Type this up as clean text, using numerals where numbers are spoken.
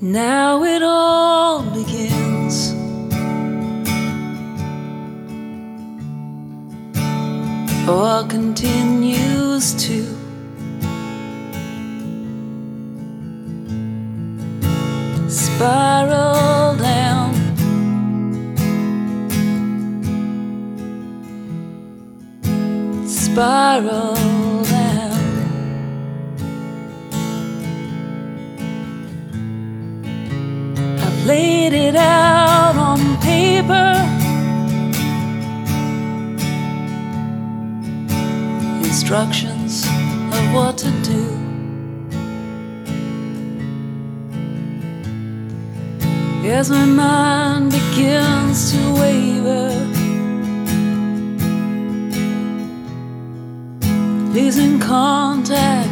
Now it all begins. Or continues to. Spiral down. Spiral down. I've laid it out on paper. Instructions of what to do. As my mind begins to waver, losing contact